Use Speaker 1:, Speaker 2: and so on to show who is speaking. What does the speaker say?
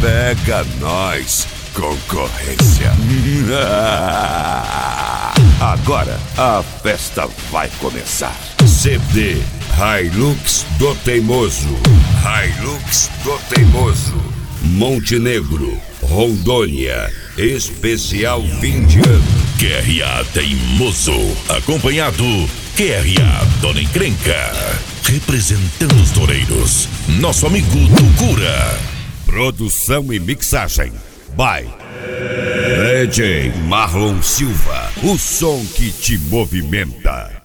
Speaker 1: Pega nós, concorrência. Agora a festa vai começar. CD Hilux do Teimoso. Hilux do Teimoso. Montenegro, Rondônia. Especial 20 anos.
Speaker 2: QRA Teimoso. Acompanhado QRA Dona Encrenca. Representando os toureiros, nosso amigo Tucura.
Speaker 1: Produção e mixagem by DJ Marlon Silva. O som que te movimenta.